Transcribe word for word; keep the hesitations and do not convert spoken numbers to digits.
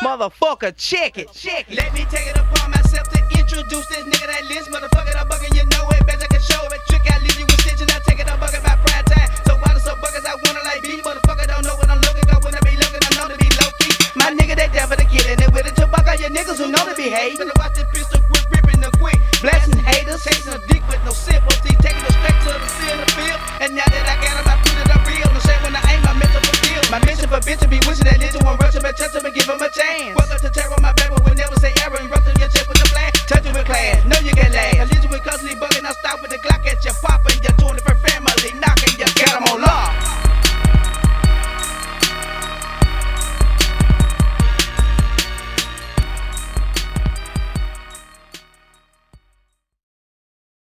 Motherfucker, check it, check it. Let me take it upon myself to introduce this nigga that list. Motherfucker, the buggin', you know it. Best I can show it. Trick, I leave you with stitching. I take it up buggin' by prime time. So why the so buggers I wanna like me? Motherfucker don't know what I'm looking. I wanna be looking, I know to be low key. My nigga, they down for the killing it with it. To buck all your niggas who know to behave. Better watch this pistol grip, ripping the quick. Blasting haters, chasing a dick with no sympathy. Taking them straight to the seal of the field. And now that I got them, I put it up real. No shame when I aim, my mental fulfill. My mission for bitch to be wishing that little one rush him and touch him and give him a chance. Welcome to terror, my